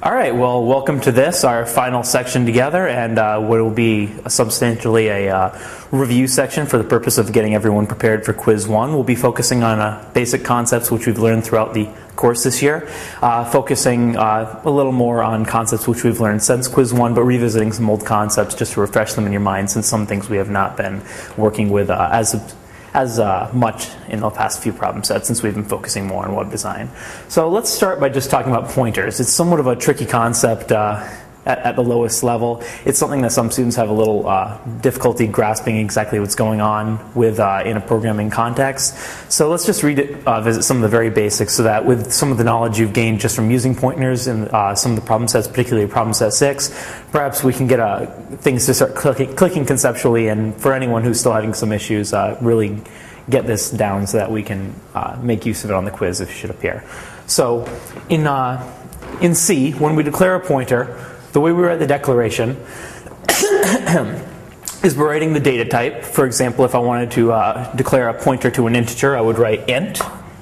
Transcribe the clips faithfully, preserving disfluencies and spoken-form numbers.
All right, well, welcome to this, our final section together, and uh, what will be substantially a uh, review section for the purpose of getting everyone prepared for Quiz one. We'll be focusing on uh, basic concepts which we've learned throughout the course this year, uh, focusing uh, a little more on concepts which we've learned since Quiz one, but revisiting some old concepts just to refresh them in your mind, since some things we have not been working with uh, as as uh, much in the past few problem sets, since we've been focusing more on web design. So let's start by just talking about pointers. It's somewhat of a tricky concept uh, at, at the lowest level. It's something that some students have a little uh, difficulty grasping exactly what's going on with uh, in a programming context. So let's just read it, uh, visit some of the very basics, so that with some of the knowledge you've gained just from using pointers in uh, some of the problem sets, particularly problem set six, perhaps we can get uh, things to start clicking, clicking conceptually, and for anyone who's still having some issues, uh, really get this down so that we can uh, make use of it on the quiz if it should appear. So in, uh, in C, when we declare a pointer, the way we write the declaration is by writing the data type. For example, if I wanted to uh, declare a pointer to an integer, I would write int,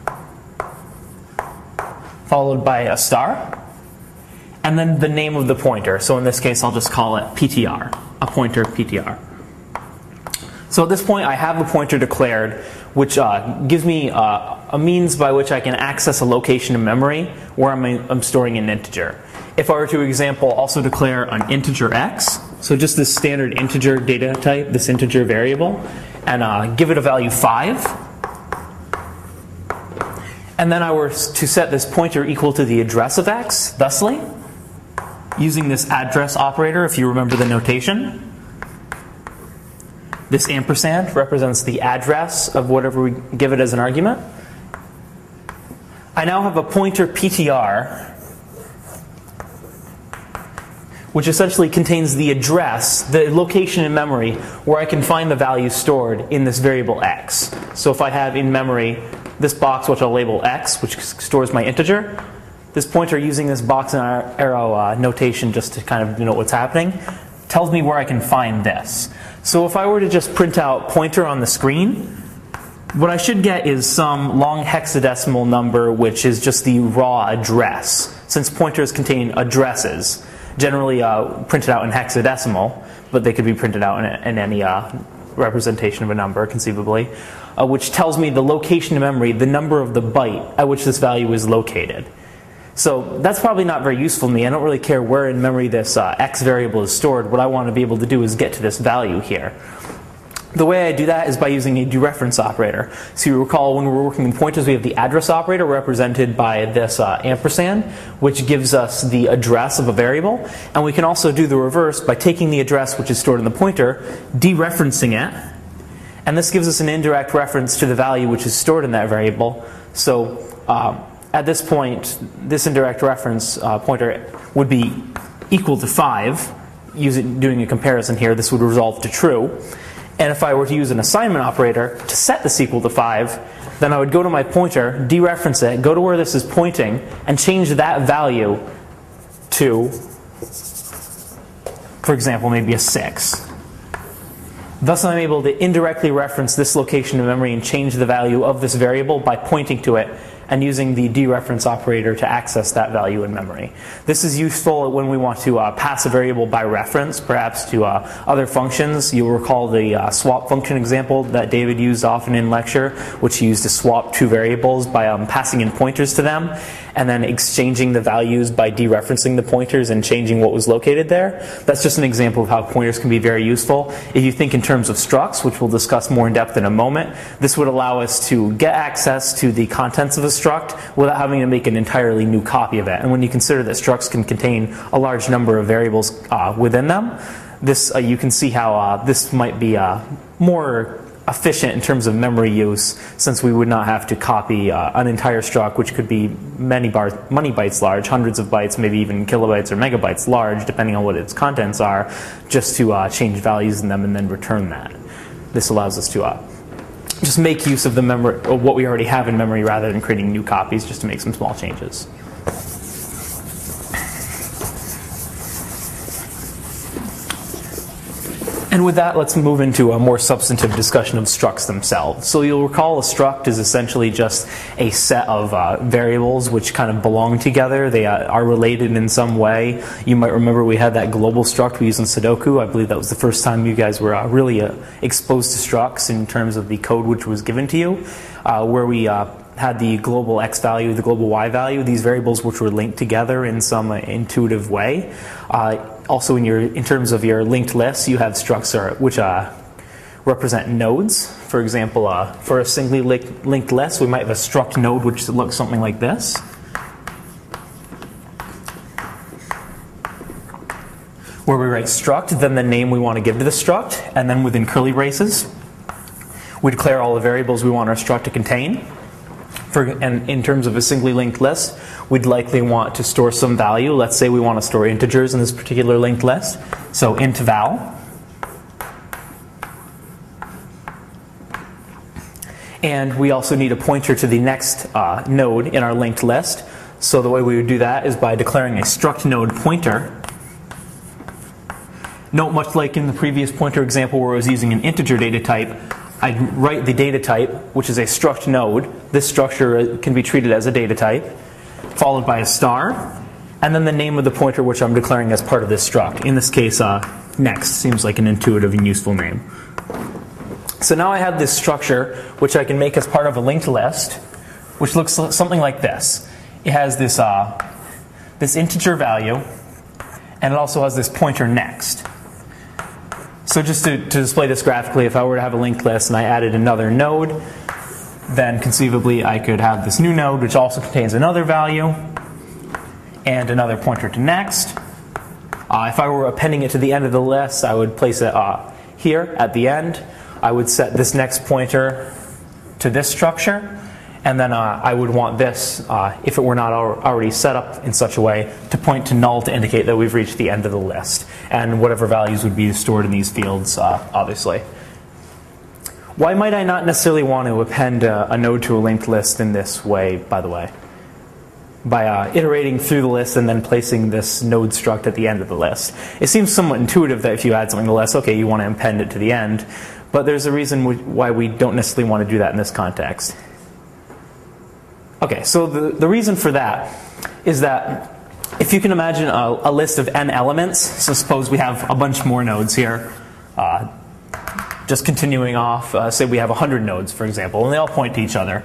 followed by a star, and then the name of the pointer. So in this case, I'll just call it P T R, a pointer P T R. So at this point, I have a pointer declared, which uh, gives me uh, a means by which I can access a location in memory where I'm, I'm storing an integer. If I were to, example, also declare an integer x, so just this standard integer data type, this integer variable, and uh, give it a value five, and then I were to set this pointer equal to the address of x, thusly, using this address operator, if you remember the notation. This ampersand represents the address of whatever we give it as an argument. I now have a pointer P T R, which essentially contains the address, the location in memory, where I can find the value stored in this variable x. So if I have in memory this box, which I'll label x, which stores my integer, this pointer, using this box and arrow uh, notation just to kind of denote what's happening, tells me where I can find this. So if I were to just print out pointer on the screen, what I should get is some long hexadecimal number, which is just the raw address, since pointers contain addresses, generally uh, printed out in hexadecimal, but they could be printed out in, in any uh, representation of a number, conceivably, uh, which tells me the location in memory, the number of the byte at which this value is located. So that's probably not very useful to me. I don't really care where in memory this uh, x variable is stored. What I want to be able to do is get to this value here. The way I do that is by using a dereference operator. So you recall when we were working with pointers, we have the address operator represented by this uh, ampersand, which gives us the address of a variable. And we can also do the reverse by taking the address which is stored in the pointer, dereferencing it, and this gives us an indirect reference to the value which is stored in that variable. So um, at this point, this indirect reference uh, pointer would be equal to five. Using, doing a comparison here, this would resolve to true. And if I were to use an assignment operator to set this equal to five, then I would go to my pointer, dereference it, go to where this is pointing, and change that value to, for example, maybe a six. Thus I'm able to indirectly reference this location in memory and change the value of this variable by pointing to it and using the dereference operator to access that value in memory. This is useful when we want to uh, pass a variable by reference, perhaps to uh, other functions. You'll recall the uh, swap function example that David used often in lecture, which he used to swap two variables by um, passing in pointers to them and then exchanging the values by dereferencing the pointers and changing what was located there. That's just an example of how pointers can be very useful. If you think in terms of structs, which we'll discuss more in depth in a moment, this would allow us to get access to the contents of a struct without having to make an entirely new copy of it. And when you consider that structs can contain a large number of variables uh, within them, this uh, you can see how uh, this might be uh, more efficient in terms of memory use, since we would not have to copy uh, an entire struct, which could be many, bar many bytes large, hundreds of bytes, maybe even kilobytes or megabytes large, depending on what its contents are, just to uh, change values in them and then return that. This allows us to uh, just make use of the memory, of what we already have in memory, rather than creating new copies just to make some small changes. And with that, let's move into a more substantive discussion of structs themselves. So you'll recall a struct is essentially just a set of uh, variables which kind of belong together. They uh, are related in some way. You might remember we had that global struct we used in Sudoku. I believe that was the first time you guys were uh, really uh, exposed to structs in terms of the code which was given to you, uh, where we uh, had the global x value, the global y value, these variables which were linked together in some uh, intuitive way. Uh, Also, in, your, in terms of your linked lists, you have structs which uh, represent nodes. For example, uh, for a singly linked, linked list, we might have a struct node which looks something like this. Where we write struct, then the name we want to give to the struct, and then within curly braces, we declare all the variables we want our struct to contain. For, and in terms of a singly linked list, we'd likely want to store some value. Let's say we want to store integers in this particular linked list. So int val. And we also need a pointer to the next uh, node in our linked list. So the way we would do that is by declaring a struct node pointer. Note, much like in the previous pointer example where I was using an integer data type, I'd write the data type, which is a struct node. This structure can be treated as a data type, followed by a star, and then the name of the pointer which I'm declaring as part of this struct. In this case, uh, next seems like an intuitive and useful name. So now I have this structure which I can make as part of a linked list, which looks something like this. It has this, uh, this integer value, and it also has this pointer next. So just to, to display this graphically, if I were to have a linked list and I added another node, then conceivably I could have this new node which also contains another value and another pointer to next. Uh, if I were appending it to the end of the list, I would place it uh, here at the end. I would set this next pointer to this structure, and then uh, I would want this, uh, if it were not al already set up in such a way, to point to null to indicate that we've reached the end of the list. And whatever values would be stored in these fields, uh, obviously. Why might I not necessarily want to append a, a node to a linked list in this way, by the way? By uh, iterating through the list and then placing this node struct at the end of the list. It seems somewhat intuitive that if you add something to the list, okay, you want to append it to the end. But there's a reason why we don't necessarily want to do that in this context. Okay, so the, the reason for that is that if you can imagine a, a list of n elements, so suppose we have a bunch more nodes here, uh, just continuing off, uh, say we have one hundred nodes, for example, and they all point to each other.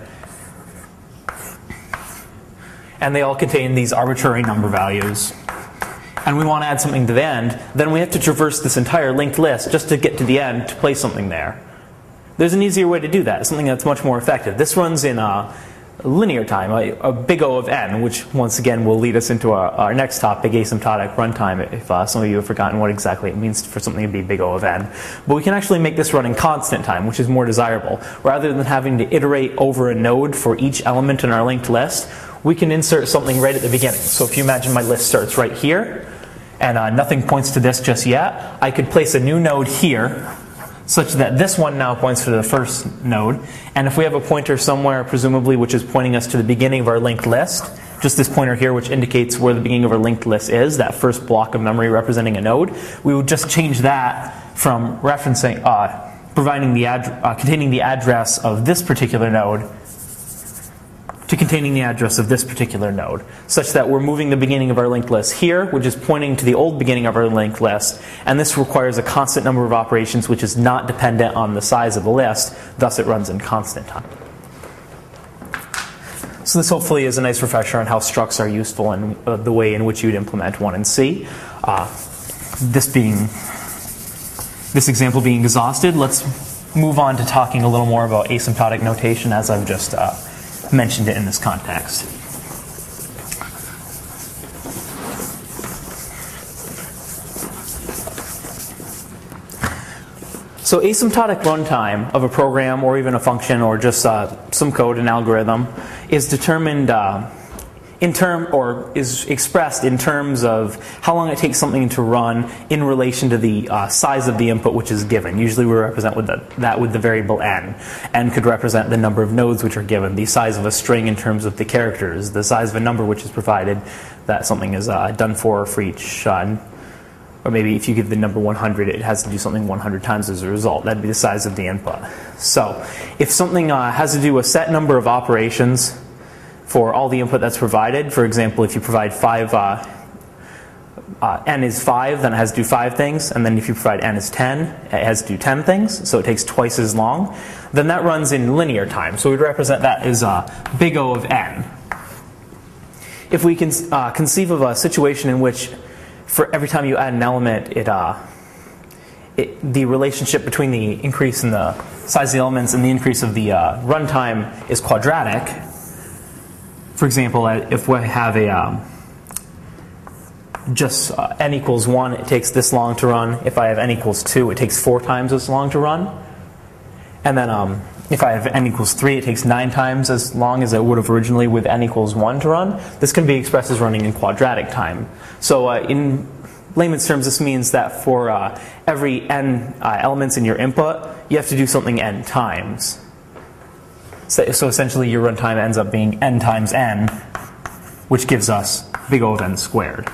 And they all contain these arbitrary number values. And we want to add something to the end, then we have to traverse this entire linked list just to get to the end to place something there. There's an easier way to do that, something that's much more effective. This runs in uh, linear time, a, a big O of n, which once again will lead us into our, our next topic, asymptotic runtime, if uh, some of you have forgotten what exactly it means for something to be big O of n. But we can actually make this run in constant time, which is more desirable. Rather than having to iterate over a node for each element in our linked list, we can insert something right at the beginning. So if you imagine my list starts right here, and uh, nothing points to this just yet, I could place a new node here, such that this one now points to the first node. And if we have a pointer somewhere, presumably, which is pointing us to the beginning of our linked list, just this pointer here which indicates where the beginning of our linked list is, that first block of memory representing a node, we would just change that from referencing, uh, providing the ad uh, containing the address of this particular node to containing the address of this particular node, such that we're moving the beginning of our linked list here, which is pointing to the old beginning of our linked list, and this requires a constant number of operations which is not dependent on the size of the list, thus it runs in constant time. So this hopefully is a nice refresher on how structs are useful and uh, the way in which you'd implement one in C. Uh, this being, this example being exhausted, let's move on to talking a little more about asymptotic notation as I've just uh, mentioned it in this context. So asymptotic runtime of a program or even a function or just uh, some code, an algorithm, is determined uh, in term or is expressed in terms of how long it takes something to run in relation to the uh, size of the input which is given. Usually we represent with the, that with the variable n. N could represent the number of nodes which are given, the size of a string in terms of the characters, the size of a number which is provided that something is uh, done for for each uh, or maybe if you give the number one hundred, it has to do something one hundred times as a result. That'd be the size of the input. So if something uh, has to do a set number of operations for all the input that's provided, for example, if you provide five, uh, uh, n is five, then it has to do five things, and then if you provide n is ten, it has to do ten things, so it takes twice as long, then that runs in linear time. So we'd represent that as uh, big O of n. If we can uh, conceive of a situation in which for every time you add an element, it, uh, it, the relationship between the increase in the size of the elements and the increase of the uh, runtime is quadratic. For example, if we have a um, just uh, n equals one, it takes this long to run. If I have n equals two, it takes four times as long to run. And then um, if I have n equals three, it takes nine times as long as it would have originally with n equals one to run. This can be expressed as running in quadratic time. So uh, in layman's terms, this means that for uh, every n uh, elements in your input, you have to do something n times. So, so essentially your runtime ends up being n times n, which gives us big O of n squared.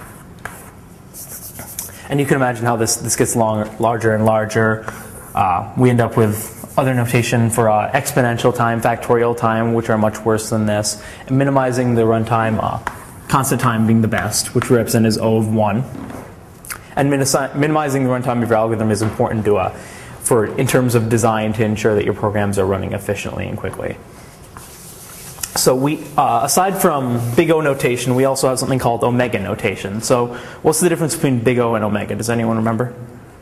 And you can imagine how this, this gets long, larger and larger. Uh, we end up with other notation for uh, exponential time, factorial time, which are much worse than this. And minimizing the runtime, uh, constant time being the best, which we represent as O of one. And minimizing the runtime of your algorithm is important to, uh, for in terms of design to ensure that your programs are running efficiently and quickly. So we, uh, aside from big O notation, we also have something called omega notation. So what's the difference between big O and omega? Does anyone remember?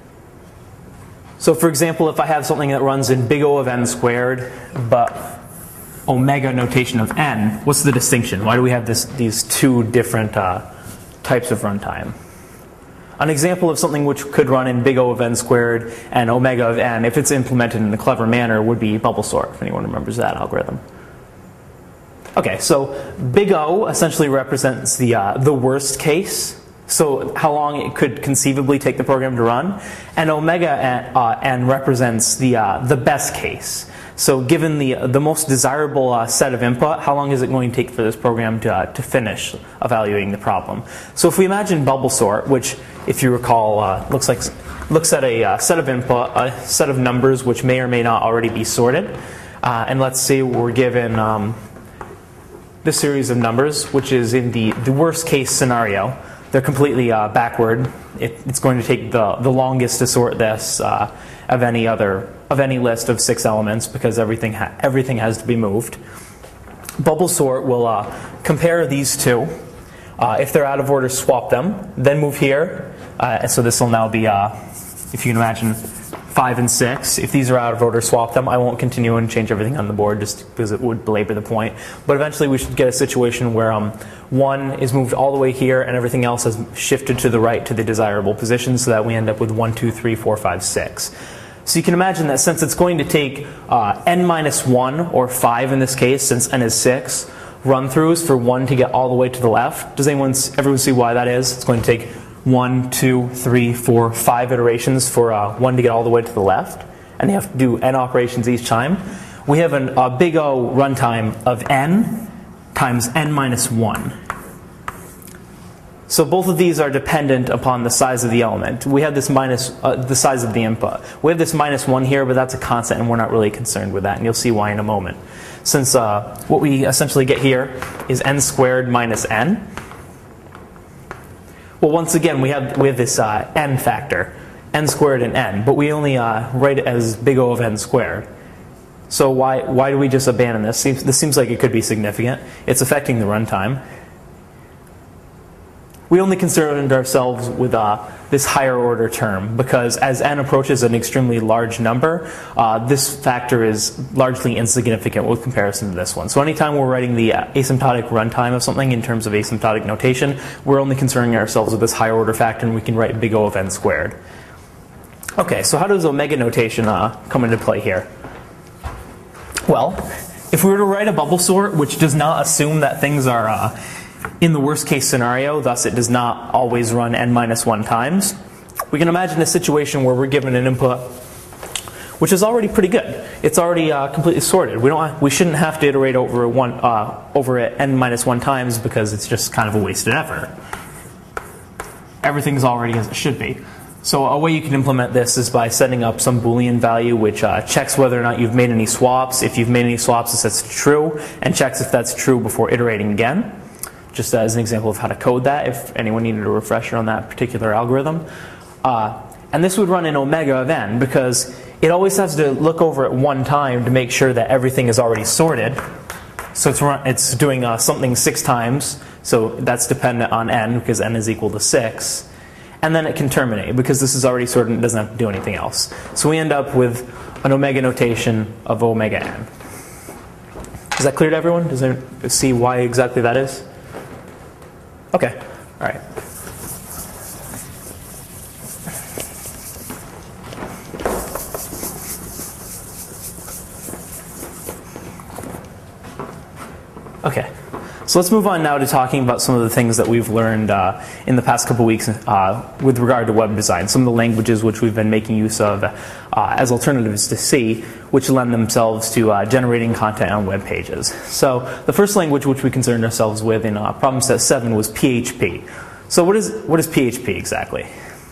So for example, if I have something that runs in big O of n squared, but omega notation of n, what's the distinction? Why do we have this, these two different uh, types of runtime? An example of something which could run in big O of n squared and omega of n, if it's implemented in a clever manner, would be bubble sort, if anyone remembers that algorithm. Okay, so big O essentially represents the, uh, the worst case. So how long it could conceivably take the program to run. And omega n, uh, n represents the, uh, the best case. So given the, the most desirable uh, set of input, how long is it going to take for this program to, uh, to finish evaluating the problem? So if we imagine bubble sort, which if you recall uh, looks, like, looks at a uh, set of input, a set of numbers which may or may not already be sorted. Uh, and let's say we're given um, this series of numbers, which is in the, the worst case scenario. They're completely uh, backward. It, it's going to take the, the longest to sort this uh, of any other of any list of six elements because everything ha everything has to be moved. Bubble sort will uh, compare these two. Uh, if they're out of order, swap them. Then move here. Uh, and so this will now be, uh, if you can imagine, five and six. If these are out of order, swap them. I won't continue and change everything on the board just because it would belabor the point. But eventually we should get a situation where um, one is moved all the way here and everything else has shifted to the right to the desirable position so that we end up with one, two, three, four, five, six. So you can imagine that since it's going to take uh, n minus one, or five in this case, since n is six, run-throughs for one to get all the way to the left. Does anyone, everyone see why that is? It's going to take one, two, three, four, five iterations for uh, one to get all the way to the left. And you have to do n operations each time. We have an, a big O runtime of n times n minus one. So both of these are dependent upon the size of the element. We have this minus, uh, the size of the input. We have this minus one here, but that's a constant, and we're not really concerned with that, and you'll see why in a moment. Since uh, what we essentially get here is n squared minus n. Well, once again, we have, we have this uh, n factor, n squared and n, but we only uh, write it as big O of n squared. So why, why do we just abandon this? Seems, this seems like it could be significant. It's affecting the runtime. We only concerned ourselves with uh, this higher order term because as n approaches an extremely large number, uh, this factor is largely insignificant with comparison to this one. So anytime we're writing the uh, asymptotic runtime of something in terms of asymptotic notation, we're only concerning ourselves with this higher order factor, and we can write big O of n squared. Okay, so how does omega notation uh, come into play here? Well, if we were to write a bubble sort which does not assume that things are uh, in the worst case scenario, thus it does not always run n minus one times, we can imagine a situation where we're given an input which is already pretty good. It's already uh, completely sorted. We don't. We shouldn't have to iterate over one uh, over it n minus one times because it's just kind of a wasted effort. Everything's already as it should be. So a way you can implement this is by setting up some Boolean value which uh, checks whether or not you've made any swaps. If you've made any swaps, it sets true, and checks if that's true before iterating again. Just as an example of how to code that, if anyone needed a refresher on that particular algorithm. Uh, and this would run in omega of n, because it always has to look over it one time to make sure that everything is already sorted. So it's, run, it's doing uh, something six times, so that's dependent on n, because n is equal to six. And then it can terminate, because this is already sorted and it doesn't have to do anything else. So we end up with an omega notation of omega n. Is that clear to everyone? Does anyone see why exactly that is? Okay, all right. Okay. So let's move on now to talking about some of the things that we've learned uh, in the past couple weeks uh, with regard to web design. Some of the languages which we've been making use of uh, as alternatives to C, which lend themselves to uh, generating content on web pages. So the first language which we concerned ourselves with in uh, problem set seven was P H P. So what is, what is P H P exactly?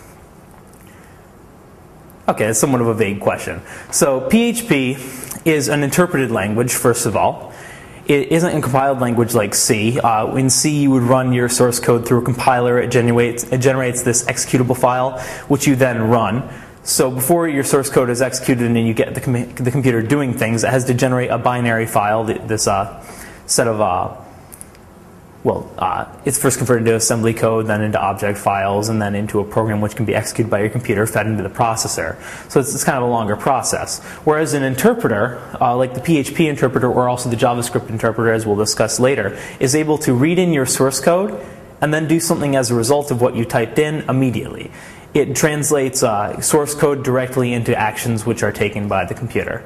Okay, it's somewhat of a vague question. So P H P is an interpreted language, first of all. It isn't a compiled language like C. Uh, in C, you would run your source code through a compiler. It generates, it generates this executable file, which you then run. So before your source code is executed and you get the, com the computer doing things, it has to generate a binary file, this uh, set of, uh, well, uh, it's first converted to assembly code, then into object files, and then into a program which can be executed by your computer, fed into the processor. So it's, it's kind of a longer process. Whereas an interpreter, uh, like the P H P interpreter or also the JavaScript interpreter, as we'll discuss later, is able to read in your source code and then do something as a result of what you typed in immediately. It translates uh, source code directly into actions which are taken by the computer.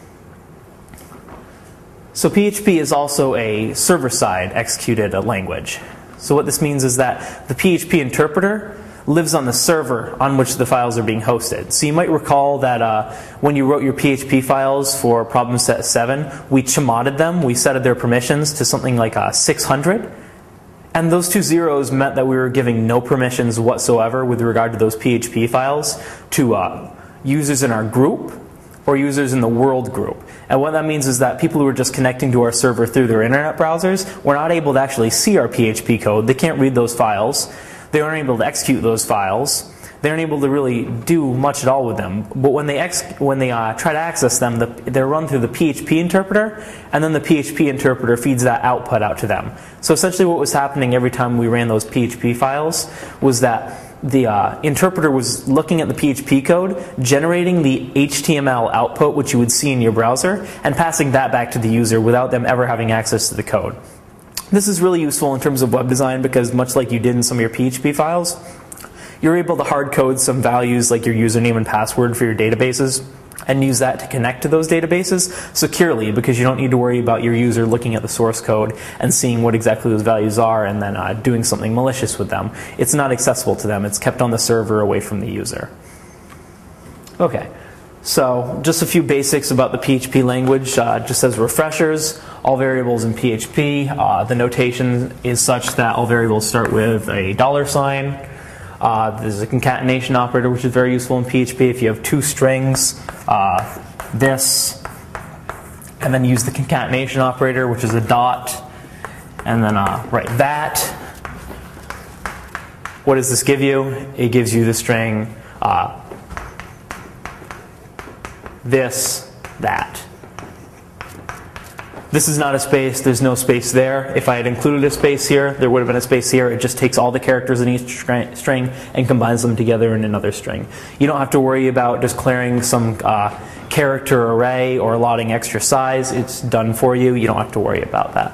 So P H P is also a server-side executed language. So what this means is that the P H P interpreter lives on the server on which the files are being hosted. So you might recall that uh, when you wrote your P H P files for problem set seven, we chmoded them, we set their permissions to something like uh, six hundred. And those two zeros meant that we were giving no permissions whatsoever with regard to those P H P files to uh, users in our group or users in the world group. And what that means is that people who are just connecting to our server through their internet browsers were not able to actually see our P H P code. They can't read those files. They aren't able to execute those files. They aren't able to really do much at all with them. But when they ex when they uh, try to access them, the, they're run through the P H P interpreter, and then the P H P interpreter feeds that output out to them. So essentially what was happening every time we ran those P H P files was that the uh, interpreter was looking at the P H P code, generating the H T M L output, which you would see in your browser, and passing that back to the user without them ever having access to the code. This is really useful in terms of web design because much like you did in some of your P H P files, you're able to hard code some values like your username and password for your databases and use that to connect to those databases securely, because you don't need to worry about your user looking at the source code and seeing what exactly those values are and then uh, doing something malicious with them. It's not accessible to them. It's kept on the server away from the user. Okay, so just a few basics about the P H P language. Uh, just as refreshers, all variables in P H P, uh, the notation is such that all variables start with a dollar sign. Uh, there's a concatenation operator, which is very useful in P H P. If you have two strings, uh, this, and then use the concatenation operator, which is a dot, and then uh, write that. What does this give you? It gives you the string uh, this, that. This is not a space, there's no space there. If I had included a space here, there would have been a space here. It just takes all the characters in each string and combines them together in another string. You don't have to worry about declaring some uh, character array or allotting extra size. It's done for you. You don't have to worry about that.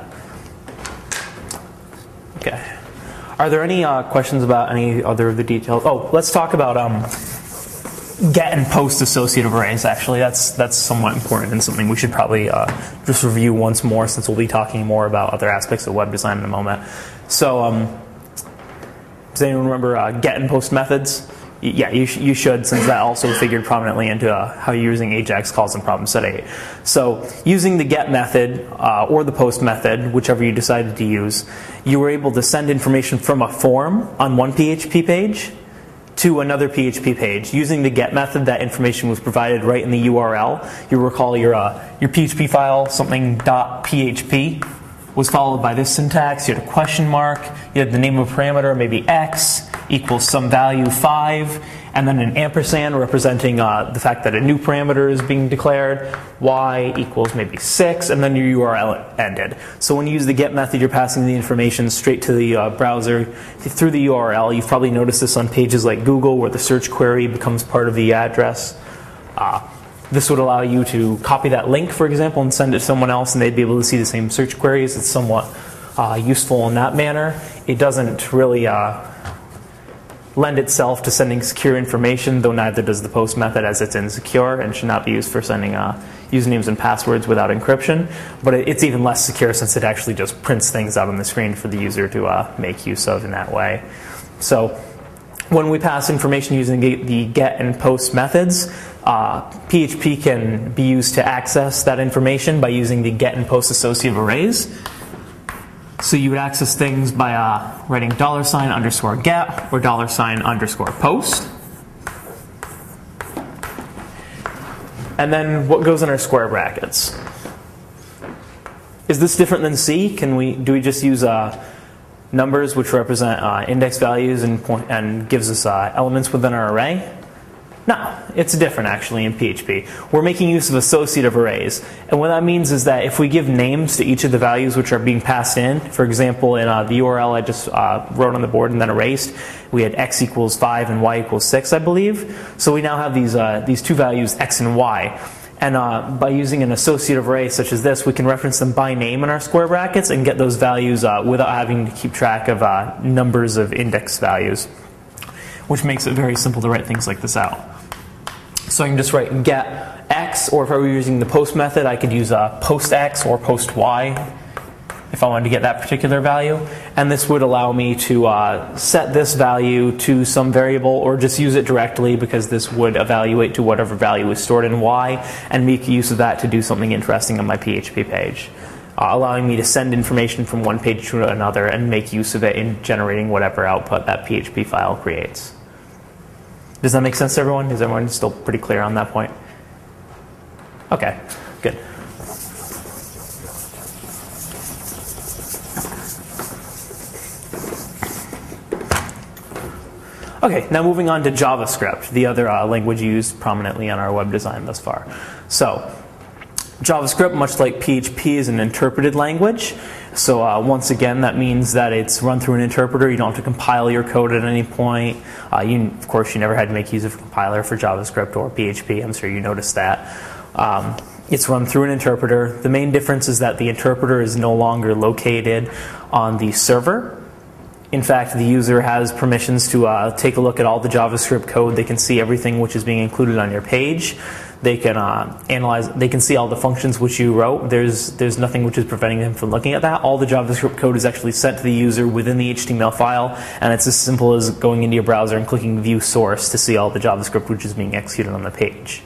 Okay. Are there any uh, questions about any other of the details? Oh, let's talk about um, get and post associative arrays. Actually, that's that's somewhat important and something we should probably uh, just review once more, since we'll be talking more about other aspects of web design in a moment. So, um, does anyone remember uh, get and post methods? Y yeah, you, sh you should, since that also figured prominently into uh, how you're using AJAX calls in problem set eight. So, using the get method uh, or the post method, whichever you decided to use, you were able to send information from a form on one P H P page to another P H P page. Using the get method, that information was provided right in the U R L. You recall your, uh, your P H P file, something .php, was followed by this syntax. You had a question mark, you had the name of a parameter, maybe x, equals some value five, and then an ampersand representing uh, the fact that a new parameter is being declared, y equals maybe six, and then your U R L ended. So when you use the get method, you're passing the information straight to the uh, browser through the U R L. You've probably noticed this on pages like Google, where the search query becomes part of the address. Uh, this would allow you to copy that link, for example, and send it to someone else, and they'd be able to see the same search queries. It's somewhat uh, useful in that manner. It doesn't really uh, lend itself to sending secure information, though neither does the post method, as it's insecure and should not be used for sending uh, usernames and passwords without encryption. But it's even less secure since it actually just prints things out on the screen for the user to uh, make use of in that way. So when we pass information using the get and post methods, uh, P H P can be used to access that information by using the get and post associative arrays. So you would access things by uh, writing dollar sign underscore get or dollar sign underscore post. And then what goes in our square brackets? Is this different than C? Can we, do we just use uh, numbers which represent uh, index values and, point, and gives us uh, elements within our array? No, it's different actually in P H P. We're making use of associative arrays. And what that means is that if we give names to each of the values which are being passed in, for example, in uh, the U R L I just uh, wrote on the board and then erased, we had x equals five and y equals six, I believe. So we now have these, uh, these two values, x and y. And uh, by using an associative array such as this, we can reference them by name in our square brackets and get those values uh, without having to keep track of uh, numbers of index values, which makes it very simple to write things like this out. So I can just write get x, or if I were using the post method, I could use uh, post x or post y if I wanted to get that particular value. And this would allow me to uh, set this value to some variable or just use it directly, because this would evaluate to whatever value is stored in y and make use of that to do something interesting on my P H P page, uh, allowing me to send information from one page to another and make use of it in generating whatever output that P H P file creates. Does that make sense to everyone? Is everyone still pretty clear on that point? Okay, good. Okay, now moving on to JavaScript, the other uh, language used prominently on our web design thus far. So, JavaScript, much like P H P, is an interpreted language. So uh, once again, that means that it's run through an interpreter. You don't have to compile your code at any point. Uh, you, of course, you never had to make use of a compiler for JavaScript or P H P. I'm sure you noticed that. Um, it's run through an interpreter. The main difference is that the interpreter is no longer located on the server. In fact, the user has permissions to uh, take a look at all the JavaScript code. They can see everything which is being included on your page. They can uh, analyze. They can see all the functions which you wrote. There's there's nothing which is preventing them from looking at that. All the JavaScript code is actually sent to the user within the H T M L file, and it's as simple as going into your browser and clicking View Source to see all the JavaScript which is being executed on the page.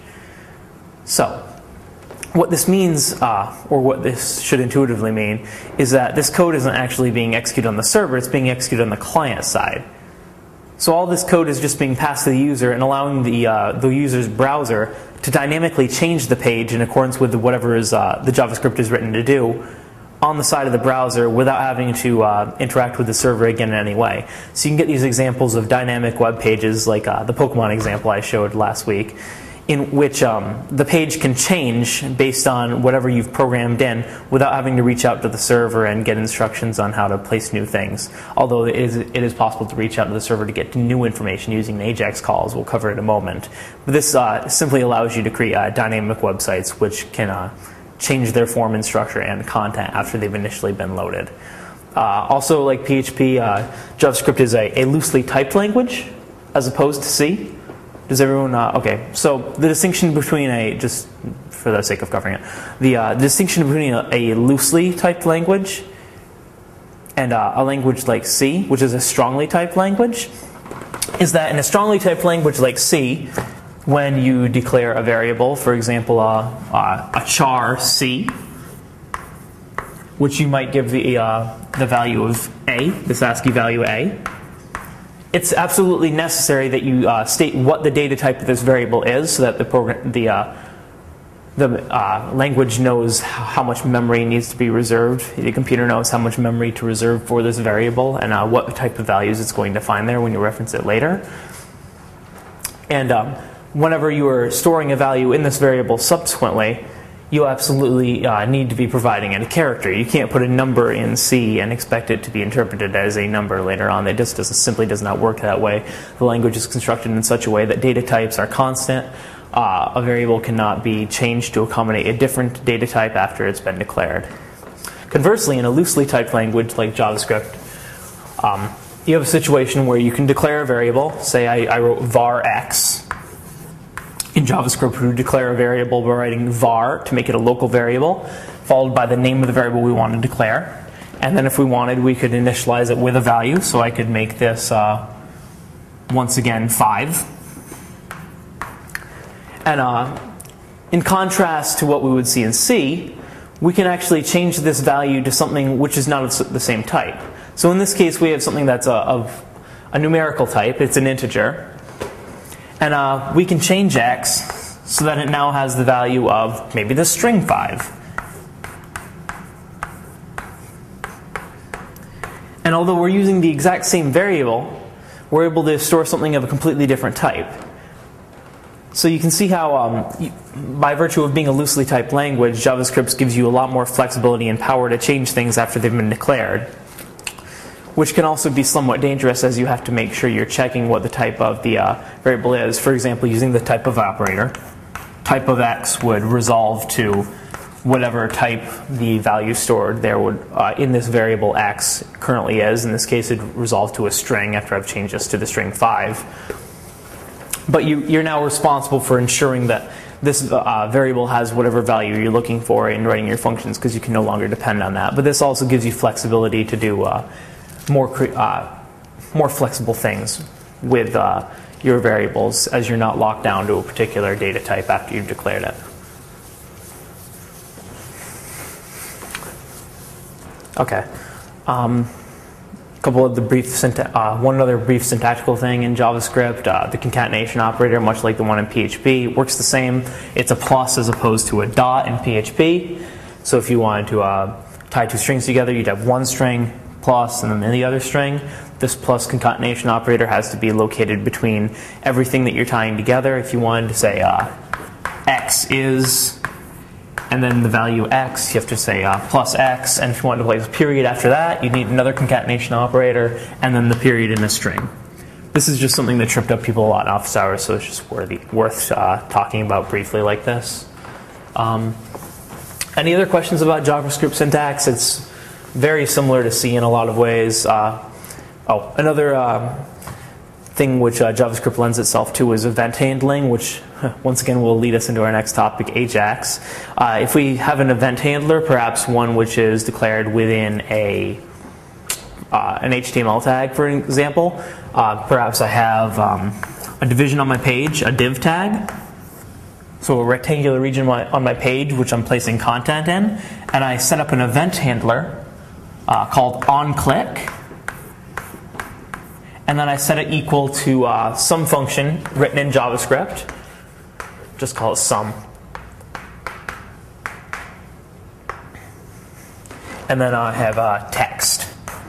So, what this means, uh, or what this should intuitively mean, is that this code isn't actually being executed on the server. It's being executed on the client side. So all this code is just being passed to the user and allowing the uh, the user's browser to dynamically change the page in accordance with whatever is, uh, the JavaScript is written to do on the side of the browser without having to uh, interact with the server again in any way. So you can get these examples of dynamic web pages like uh, the Pokemon example I showed last week, in which um, the page can change based on whatever you've programmed in without having to reach out to the server and get instructions on how to place new things. Although it is, it is possible to reach out to the server to get new information using the AJAX calls. We'll cover it in a moment. But this uh, simply allows you to create uh, dynamic websites which can uh, change their form and structure and content after they've initially been loaded. Uh, also, like P H P, uh, JavaScript is a, a loosely typed language as opposed to C. Does everyone, uh, okay, so the distinction between a, just for the sake of covering it, the, uh, the distinction between a, a loosely typed language and uh, a language like C, which is a strongly typed language, is that in a strongly typed language like C, when you declare a variable, for example, uh, uh, a char C, which you might give the, uh, the value of A, this ASCII value A, it's absolutely necessary that you uh, state what the data type of this variable is, so that the program, the uh, the uh, language knows how much memory needs to be reserved. The computer knows how much memory to reserve for this variable, and uh, what type of values it's going to find there when you reference it later. And um, whenever you are storing a value in this variable subsequently, you absolutely uh, need to be providing it a character. You can't put a number in C and expect it to be interpreted as a number later on. It just doesn't, simply does not work that way. The language is constructed in such a way that data types are constant. Uh, a variable cannot be changed to accommodate a different data type after it's been declared. Conversely, in a loosely typed language like JavaScript, um, you have a situation where you can declare a variable. Say I, I wrote var x. In JavaScript, we would declare a variable by writing var to make it a local variable, followed by the name of the variable we want to declare. And then if we wanted, we could initialize it with a value. So I could make this, uh, once again, five. And uh, in contrast to what we would see in C, we can actually change this value to something which is not the same type. So in this case, we have something that's a, of a numerical type. It's an integer. And uh, we can change x so that it now has the value of maybe the string five. And although we're using the exact same variable, we're able to store something of a completely different type. So you can see how, um, by virtue of being a loosely typed language, JavaScript gives you a lot more flexibility and power to change things after they've been declared, which can also be somewhat dangerous, as you have to make sure you're checking what the type of the uh, variable is. For example, using the type of operator, type of x would resolve to whatever type the value stored there would uh, in this variable x currently is. In this case, it would resolve to a string after I've changed this to the string five. But you, you're now responsible for ensuring that this uh, variable has whatever value you're looking for in writing your functions, because you can no longer depend on that. But this also gives you flexibility to do uh, more uh, more flexible things with uh, your variables, as you're not locked down to a particular data type after you've declared it. Okay. Um, couple of the brief synta uh, one other brief syntactical thing in JavaScript. Uh, the concatenation operator, much like the one in P H P, works the same. It's a plus as opposed to a dot in P H P. So if you wanted to uh, tie two strings together, you'd have one string plus and then the other string. This plus concatenation operator has to be located between everything that you're tying together. If you wanted to say uh, x is, and then the value x, you have to say uh, plus x, and if you wanted to place a period after that, you need another concatenation operator, and then the period in a string. This is just something that tripped up people a lot in office hours, so it's just worthy, worth uh, talking about briefly like this. Um, any other questions about JavaScript syntax? It's very similar to C in a lot of ways. Uh, oh, another uh, thing which uh, JavaScript lends itself to is event handling, which once again will lead us into our next topic, Ajax. Uh, if we have an event handler, perhaps one which is declared within a uh, an H T M L tag, for example, uh, perhaps I have um, a division on my page, a div tag, so a rectangular region on my page which I'm placing content in, and I set up an event handler uh, called onClick. And then I set it equal to uh, some function written in JavaScript. Just call it sum. And then I have uh, text.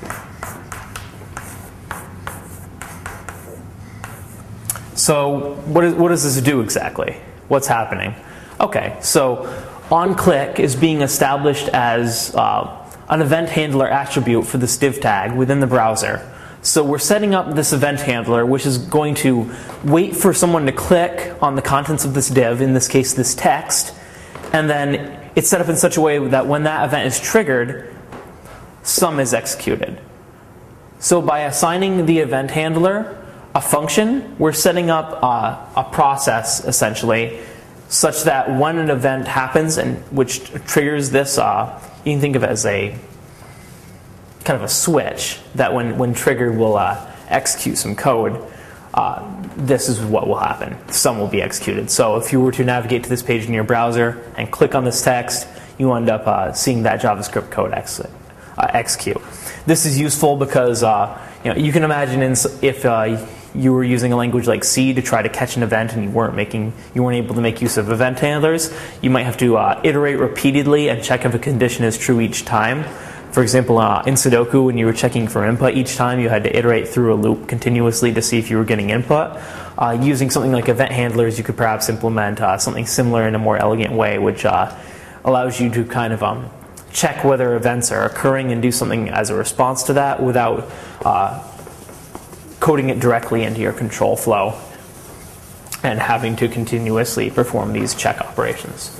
So what, is, what does this do exactly? What's happening? Okay, so onClick is being established as uh, an event handler attribute for this div tag within the browser. So we're setting up this event handler, which is going to wait for someone to click on the contents of this div, in this case this text, and then it's set up in such a way that when that event is triggered, sum is executed. So by assigning the event handler a function, we're setting up uh, a process, essentially, such that when an event happens and which triggers this, uh, you can think of it as a kind of a switch that when, when triggered will uh, execute some code. Uh, this is what will happen. Sum will be executed. So if you were to navigate to this page in your browser and click on this text, you end up uh, seeing that JavaScript code exit, uh, execute. This is useful because uh, you know, you can imagine in, if uh, you were using a language like C to try to catch an event and you weren't making, you weren't able to make use of event handlers, you might have to uh, iterate repeatedly and check if a condition is true each time. For example, uh, in Sudoku, when you were checking for input each time, you had to iterate through a loop continuously to see if you were getting input. Uh, using something like event handlers, you could perhaps implement uh, something similar in a more elegant way, which uh, allows you to kind of um, check whether events are occurring and do something as a response to that without uh, coding it directly into your control flow and having to continuously perform these check operations.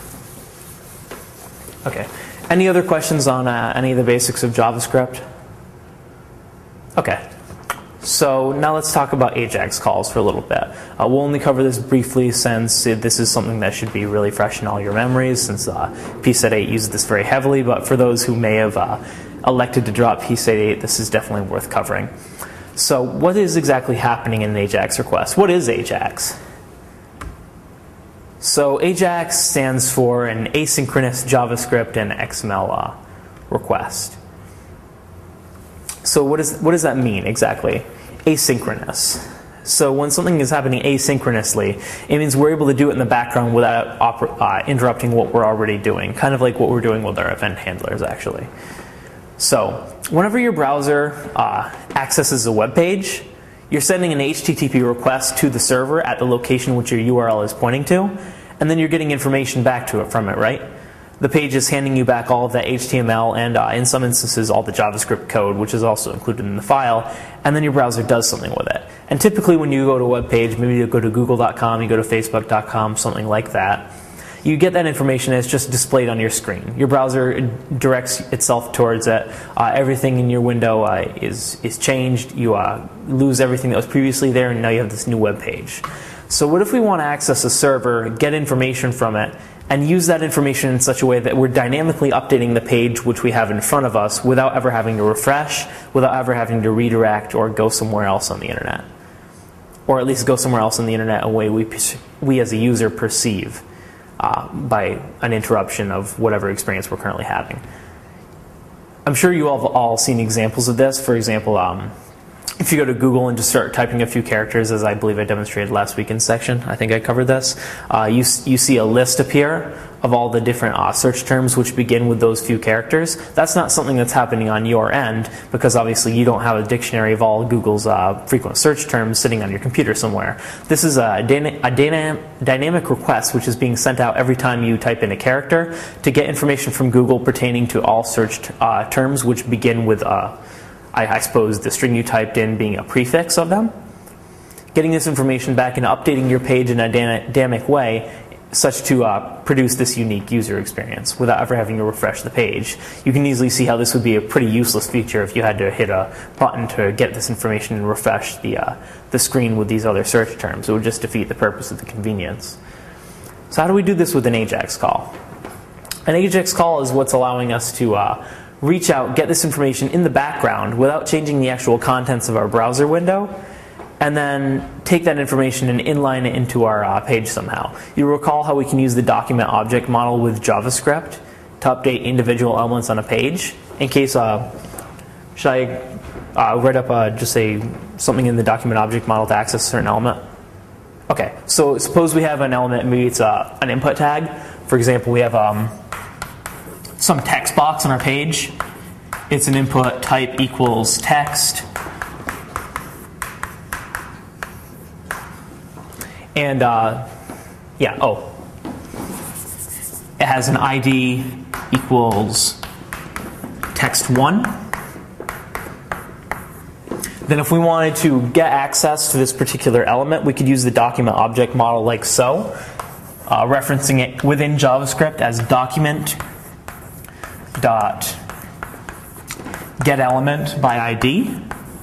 Okay. Any other questions on uh, any of the basics of JavaScript? Okay. So now let's talk about AJAX calls for a little bit. Uh, we'll only cover this briefly since it, this is something that should be really fresh in all your memories, since uh, P SET eight uses this very heavily, but for those who may have uh, elected to drop P SET eight, this is definitely worth covering. So what is exactly happening in an AJAX request? What is AJAX? So AJAX stands for an asynchronous JavaScript and X M L uh, request. So what, is, what does that mean exactly? Asynchronous. So when something is happening asynchronously, it means we're able to do it in the background without uh, interrupting what we're already doing, kind of like what we're doing with our event handlers, actually. So whenever your browser uh, accesses a web page, you're sending an H T T P request to the server at the location which your U R L is pointing to, and then you're getting information back to it from it, right? The page is handing you back all of that H T M L and, uh, in some instances, all the JavaScript code, which is also included in the file, and then your browser does something with it. And typically when you go to a web page, maybe you go to google dot com, you go to facebook dot com, something like that, you get that information and it's just displayed on your screen. Your browser directs itself towards it. Uh, everything in your window uh, is, is changed. You uh, lose everything that was previously there, and now you have this new web page. So what if we want to access a server, get information from it, and use that information in such a way that we're dynamically updating the page which we have in front of us without ever having to refresh, without ever having to redirect or go somewhere else on the internet? Or at least go somewhere else on the internet a way we, we as a user perceive. Uh, by an interruption of whatever experience we're currently having. I'm sure you all have all seen examples of this. For example, um, if you go to Google and just start typing a few characters, as I believe I demonstrated last week in section, I think I covered this, uh, you, you see a list appear of all the different uh, search terms which begin with those few characters. That's not something that's happening on your end, because obviously you don't have a dictionary of all Google's uh, frequent search terms sitting on your computer somewhere. This is a, dyna a dyna dynamic request which is being sent out every time you type in a character to get information from Google pertaining to all search uh, terms which begin with, uh, I, I suppose, the string you typed in being a prefix of them. Getting this information back and updating your page in a dynamic way such to uh, produce this unique user experience without ever having to refresh the page. You can easily see how this would be a pretty useless feature if you had to hit a button to get this information and refresh the, uh, the screen with these other search terms. It would just defeat the purpose of the convenience. So how do we do this with an AJAX call? An AJAX call is what's allowing us to uh, reach out, get this information in the background without changing the actual contents of our browser window, and then take that information and inline it into our uh, page somehow. You recall how we can use the document object model with JavaScript to update individual elements on a page. In case, uh, should I uh, write up uh, just say something in the document object model to access a certain element? Okay, so suppose we have an element, maybe it's uh, an input tag. For example, we have um, some text box on our page. It's an input type equals text. And, uh, yeah, oh, it has an I D equals text one. Then if we wanted to get access to this particular element, we could use the document object model like so, uh, referencing it within JavaScript as document dot get element by I D.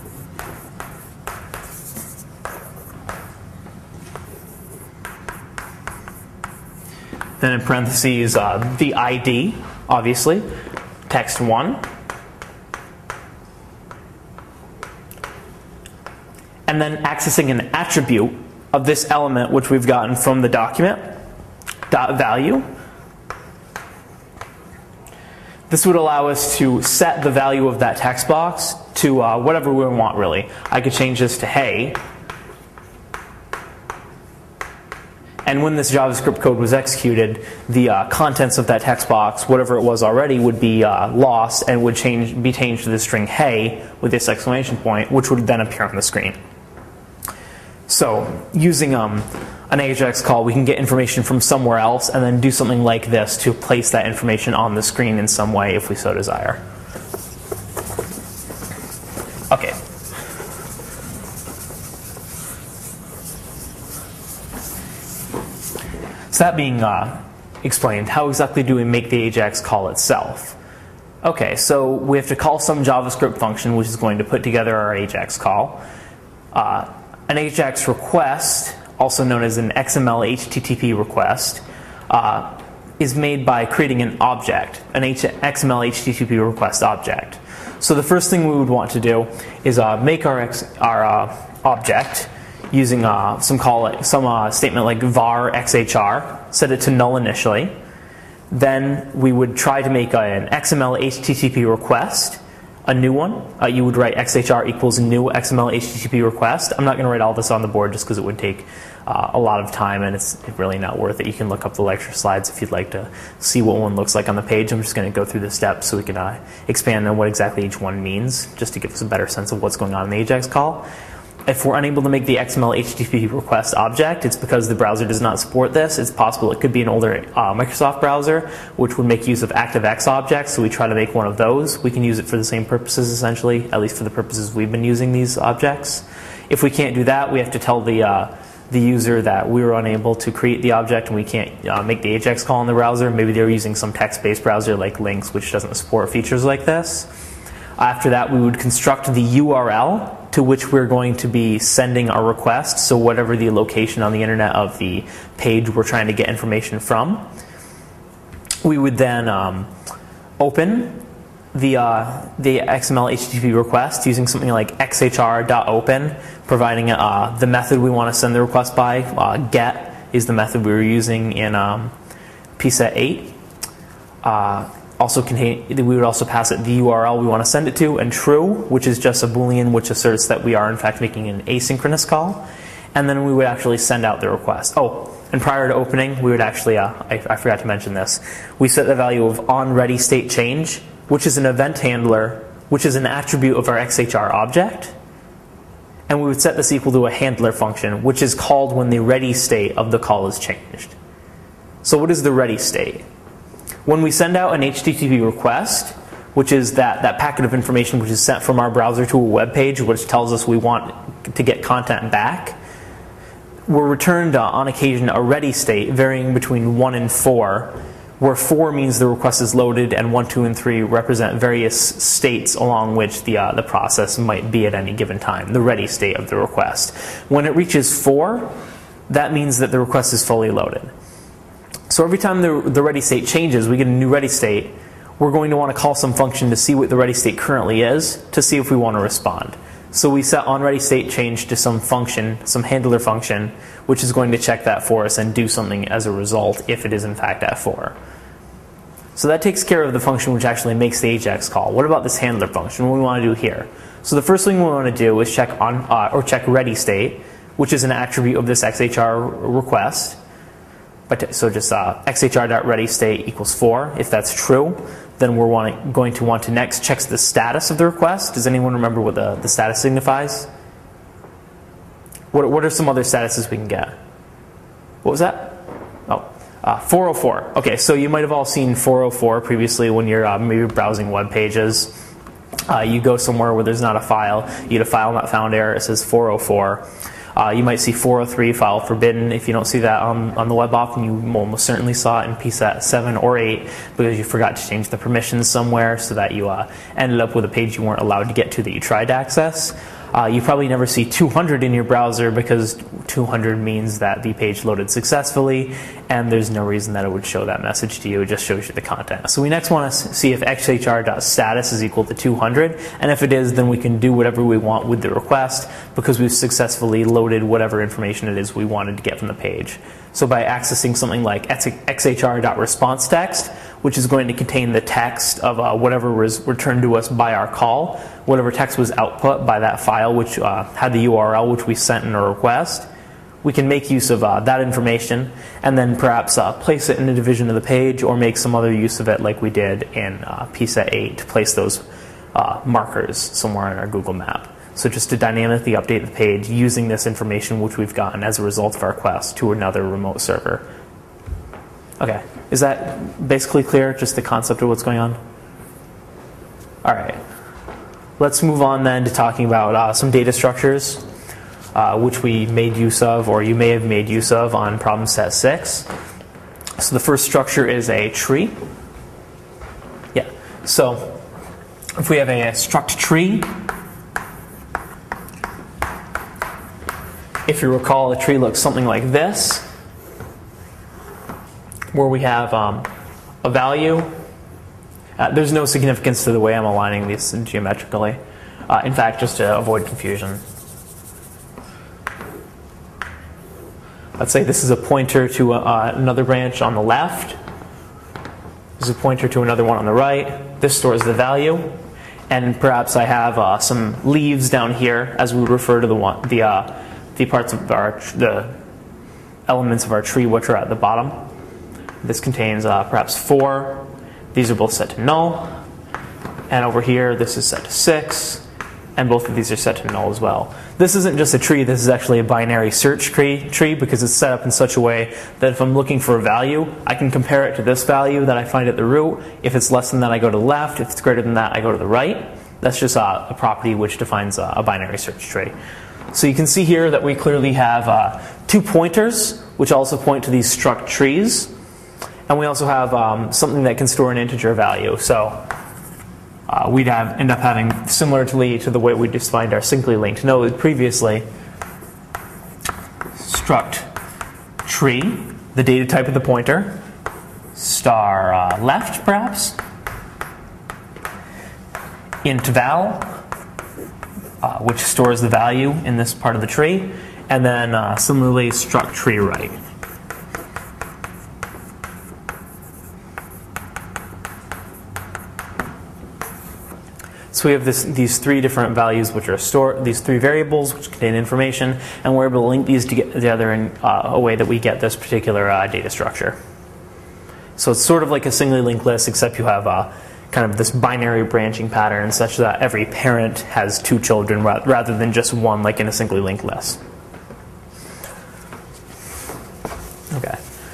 Then in parentheses, uh, the I D, obviously, text one. And then accessing an attribute of this element which we've gotten from the document, dot value. This would allow us to set the value of that text box to uh, whatever we want, really. I could change this to hey. And when this JavaScript code was executed, the uh, contents of that text box, whatever it was already, would be uh, lost and would change, be changed to the string hey with this exclamation point, which would then appear on the screen. So using um, an AJAX call, we can get information from somewhere else and then do something like this to place that information on the screen in some way if we so desire. Okay. So that being uh, explained, how exactly do we make the AJAX call itself? Okay, so we have to call some JavaScript function which is going to put together our AJAX call. Uh, an AJAX request, also known as an X M L H T T P request, uh, is made by creating an object, an X M L H T T P request object. So the first thing we would want to do is uh, make our, X, our uh, object using uh, some call some uh, statement like var xhr, set it to null initially. Then we would try to make a, an X M L H T T P request, a new one. Uh, you would write xhr equals new X M L H T T P request. I'm not going to write all this on the board just because it would take uh, a lot of time and it's really not worth it. You can look up the lecture slides if you'd like to see what one looks like on the page. I'm just going to go through the steps so we can uh, expand on what exactly each one means, just to give us a better sense of what's going on in the AJAX call. If we're unable to make the X M L H T T P request object, it's because the browser does not support this. It's possible it could be an older uh, Microsoft browser, which would make use of ActiveX objects, so we try to make one of those. We can use it for the same purposes, essentially, at least for the purposes we've been using these objects. If we can't do that, we have to tell the, uh, the user that we were unable to create the object and we can't uh, make the AJAX call in the browser. Maybe they're using some text-based browser like Lynx, which doesn't support features like this. After that, we would construct the U R L to which we're going to be sending our request, so whatever the location on the internet of the page we're trying to get information from. We would then um, open the, uh, the X M L H T T P request using something like xhr.open, providing uh, the method we want to send the request by. Uh, get is the method we were using in um, P SET eight. Uh, Also contain, we would also pass it the U R L we want to send it to, and true, which is just a Boolean which asserts that we are in fact making an asynchronous call. And then we would actually send out the request. Oh, and prior to opening, we would actually, uh, I, I forgot to mention this, we set the value of onReadyStateChange, which is an event handler, which is an attribute of our X H R object. And we would set this equal to a handler function, which is called when the ready state of the call is changed. So what is the ready state? When we send out an H T T P request, which is that, that packet of information which is sent from our browser to a web page, which tells us we want to get content back, we're returned uh, on occasion a ready state varying between one and four, where four means the request is loaded and one, two, and three represent various states along which the, uh, the process might be at any given time, the ready state of the request. When it reaches four, that means that the request is fully loaded. So every time the, the ready state changes, we get a new ready state, we're going to want to call some function to see what the ready state currently is, to see if we want to respond. So we set onReadyStateChange to some function, some handler function, which is going to check that for us and do something as a result if it is in fact at four. So that takes care of the function which actually makes the AJAX call. What about this handler function? What do we want to do here? So the first thing we want to do is check on uh, or check ready state, which is an attribute of this X H R request. But so just uh, xhr.readystate equals four. If that's true, then we're wanting, going to want to next check the status of the request. Does anyone remember what the, the status signifies? What, what are some other statuses we can get? What was that? Oh, uh, four oh four. Okay, so you might have all seen four oh four previously when you're uh, maybe browsing web pages. Uh, you go somewhere where there's not a file, you get a file not found error, it says four oh four. Uh, you might see four oh three, file forbidden. If you don't see that on, on the web often, you almost certainly saw it in P SET seven or eight because you forgot to change the permissions somewhere so that you uh, ended up with a page you weren't allowed to get to that you tried to access. Uh, you probably never see two hundred in your browser because two hundred means that the page loaded successfully and there's no reason that it would show that message to you. It just shows you the content. So we next want to see if xhr.status is equal to two hundred, and if it is, then we can do whatever we want with the request because we've successfully loaded whatever information it is we wanted to get from the page. So by accessing something like xhr.responseText, which is going to contain the text of uh, whatever was returned to us by our call, whatever text was output by that file, which uh, had the U R L which we sent in a request. We can make use of uh, that information and then perhaps uh, place it in a division of the page or make some other use of it like we did in uh, P SET eight to place those uh, markers somewhere in our Google map. So just to dynamically update the page using this information which we've gotten as a result of our request to another remote server. Okay, is that basically clear, just the concept of what's going on? All right, let's move on then to talking about uh, some data structures. Uh, which we made use of, or you may have made use of, on problem set six. So the first structure is a tree. Yeah. So if we have a struct tree, if you recall, a tree looks something like this, where we have um, a value. Uh, there's no significance to the way I'm aligning these geometrically. Uh, in fact, just to avoid confusion. Let's say this is a pointer to uh, another branch on the left. This is a pointer to another one on the right. This stores the value. And perhaps I have uh, some leaves down here, as we would refer to the one, the uh, the parts of our the elements of our tree which are at the bottom. This contains uh, perhaps four. These are both set to null. And over here, this is set to six. And both of these are set to null as well. This isn't just a tree, this is actually a binary search tree, tree because it's set up in such a way that if I'm looking for a value, I can compare it to this value that I find at the root. If it's less than that, I go to the left. If it's greater than that, I go to the right. That's just a, a property which defines a, a binary search tree. So you can see here that we clearly have uh, two pointers, which also point to these struct trees. And we also have um, something that can store an integer value. So Uh, we'd have, end up having, similarly to the way we defined our syncly linked node previously, struct tree, the data type of the pointer, star uh, left perhaps, int val, uh, which stores the value in this part of the tree, and then uh, similarly struct tree right. So we have this, these three different values which are stored, these three variables which contain information, and we're able to link these together in uh, a way that we get this particular uh, data structure. So it's sort of like a singly linked list, except you have uh, kind of this binary branching pattern such that every parent has two children rather than just one like in a singly linked list. Okay.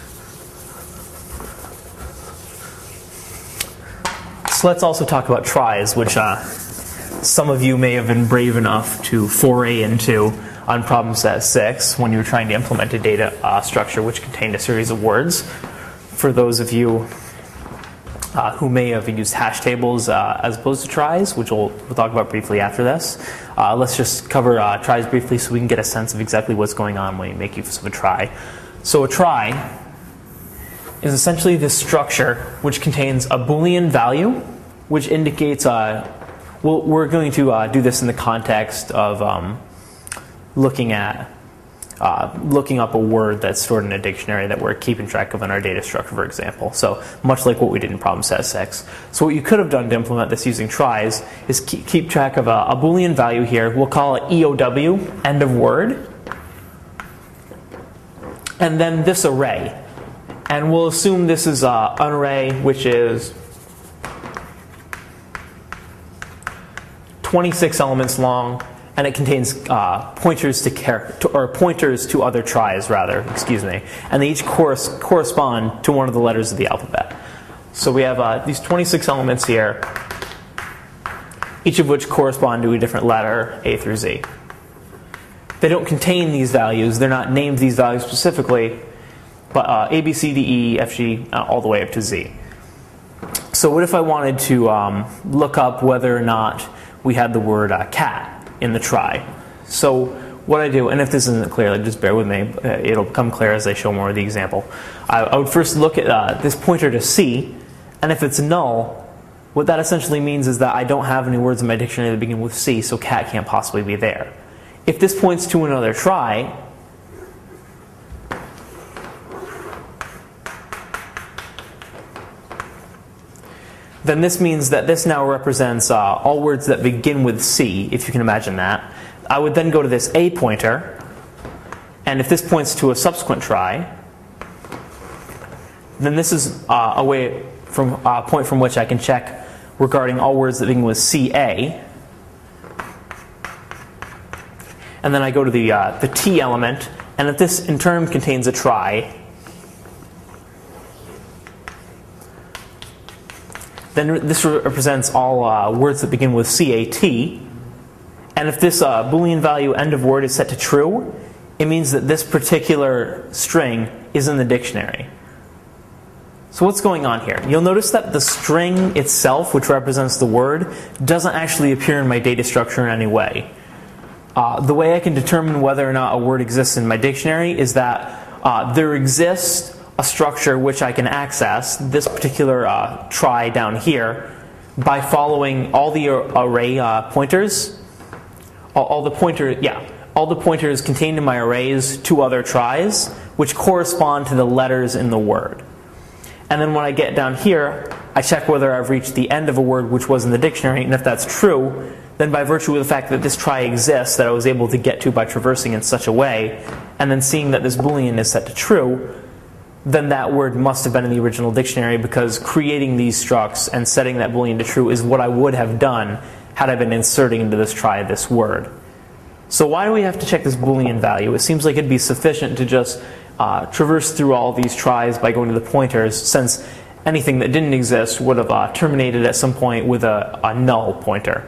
So let's also talk about tries, which uh, some of you may have been brave enough to foray into on problem set six when you were trying to implement a data uh, structure which contained a series of words. For those of you uh, who may have used hash tables uh, as opposed to tries, which we'll, we'll talk about briefly after this, uh, let's just cover uh, tries briefly so we can get a sense of exactly what's going on when you make use of a try. So a try is essentially this structure which contains a Boolean value, which indicates, uh, well, we're going to uh, do this in the context of um, looking at, uh, looking up a word that's stored in a dictionary that we're keeping track of in our data structure, for example. So much like what we did in problem set six. So what you could have done to implement this using tries is keep, keep track of a, a Boolean value here. We'll call it E O W, end of word. And then this array. And we'll assume this is uh, an array which is twenty-six elements long, and it contains uh, pointers to, to or pointers to other tries, rather, excuse me, and they each cor- correspond to one of the letters of the alphabet. So we have uh, these twenty-six elements here, each of which correspond to a different letter, A through Z. They don't contain these values; they're not named these values specifically. But uh, A, B, C, D, E, F, G, uh, all the way up to Z. So what if I wanted to um, look up whether or not we had the word uh, cat in the try? So what I do, and if this isn't clear, just bear with me. Uh, it'll become clear as I show more of the example. I, I would first look at uh, this pointer to C, and if it's null, what that essentially means is that I don't have any words in my dictionary that begin with C, so cat can't possibly be there. If this points to another try, then this means that this now represents uh, all words that begin with C, if you can imagine that. I would then go to this A pointer, and if this points to a subsequent try, then this is uh, a way from a uh, point from which I can check regarding all words that begin with C A. And then I go to the, uh, the T element, and if this in turn contains a try, then this represents all uh, words that begin with C A T. And if this uh, Boolean value end of word is set to true, it means that this particular string is in the dictionary. So what's going on here? You'll notice that the string itself, which represents the word, doesn't actually appear in my data structure in any way. Uh, the way I can determine whether or not a word exists in my dictionary is that uh, there exists a structure which I can access, this particular uh, try down here, by following all the array uh, pointers, all, all the pointer, yeah, all the pointers contained in my arrays to other tries, which correspond to the letters in the word. And then when I get down here, I check whether I've reached the end of a word which was in the dictionary, and if that's true, then by virtue of the fact that this try exists, that I was able to get to by traversing in such a way, and then seeing that this Boolean is set to true, then that word must have been in the original dictionary, because creating these structs and setting that Boolean to true is what I would have done had I been inserting into this try this word. So why do we have to check this Boolean value? It seems like it'd be sufficient to just uh, traverse through all these tries by going to the pointers, since anything that didn't exist would have uh, terminated at some point with a, a null pointer.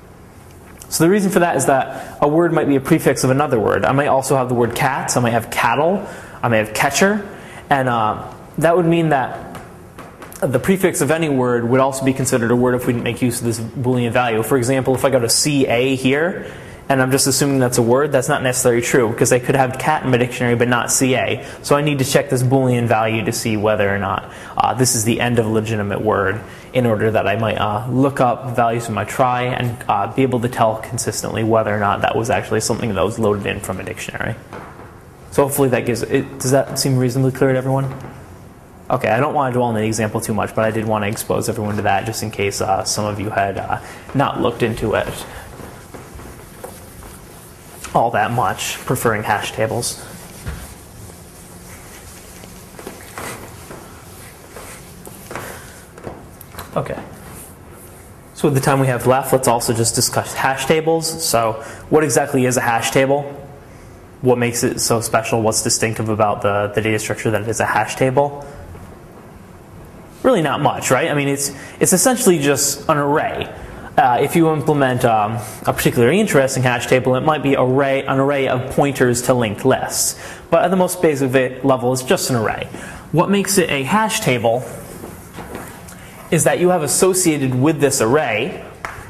So the reason for that is that a word might be a prefix of another word. I might also have the word cats, I might have cattle, I may have catcher, and uh, that would mean that the prefix of any word would also be considered a word if we didn't make use of this Boolean value. For example, if I go to C A here, and I'm just assuming that's a word, that's not necessarily true, because I could have cat in my dictionary but not C A. So I need to check this Boolean value to see whether or not uh, this is the end of a legitimate word, in order that I might uh, look up values in my try and uh, be able to tell consistently whether or not that was actually something that was loaded in from a dictionary. So hopefully that gives it. Does that seem reasonably clear to everyone? Okay, I don't want to dwell on the example too much, but I did want to expose everyone to that just in case uh, some of you had uh, not looked into it all that much, preferring hash tables. Okay. So with the time we have left, let's also just discuss hash tables. So what exactly is a hash table? What makes it so special? What's distinctive about the, the data structure that it is a hash table? Really not much, right? I mean, it's, it's essentially just an array. Uh, if you implement um, a particularly interesting hash table, it might be array, an array of pointers to linked lists. But at the most basic level, it's just an array. What makes it a hash table is that you have associated with this array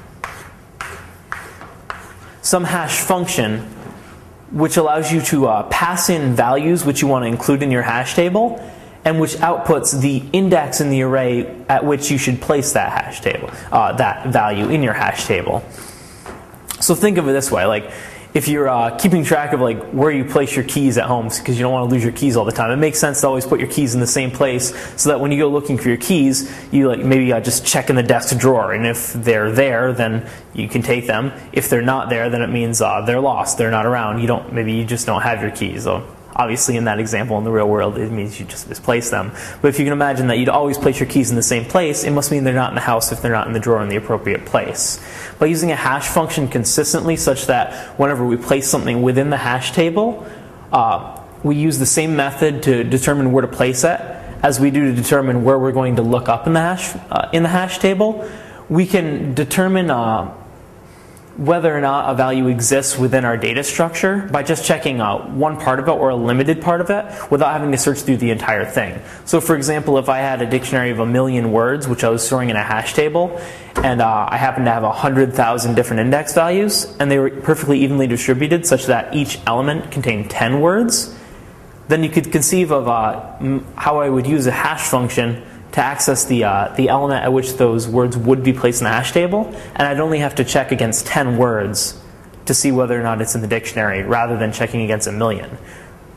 some hash function which allows you to uh, pass in values which you want to include in your hash table, and which outputs the index in the array at which you should place that hash table, uh, that value in your hash table. So think of it this way: like if you're uh, keeping track of like where you place your keys at home, because you don't want to lose your keys all the time, it makes sense to always put your keys in the same place, so that when you go looking for your keys, you like maybe uh, just check in the desk drawer, and if they're there, then you can take them. If they're not there, then it means uh, they're lost, they're not around. You don't maybe you just don't have your keys. So obviously, in that example, in the real world, it means you just misplace them. But if you can imagine that you'd always place your keys in the same place, it must mean they're not in the house if they're not in the drawer in the appropriate place. By using a hash function consistently, such that whenever we place something within the hash table, uh, we use the same method to determine where to place it as we do to determine where we're going to look up in the hash uh, in the hash table, we can determine uh, whether or not a value exists within our data structure by just checking uh, one part of it or a limited part of it without having to search through the entire thing. So for example, if I had a dictionary of a million words which I was storing in a hash table, and uh, I happened to have one hundred thousand different index values, and they were perfectly evenly distributed such that each element contained ten words, then you could conceive of uh, how I would use a hash function to access the, uh, the element at which those words would be placed in the hash table, and I'd only have to check against ten words to see whether or not it's in the dictionary, rather than checking against a million.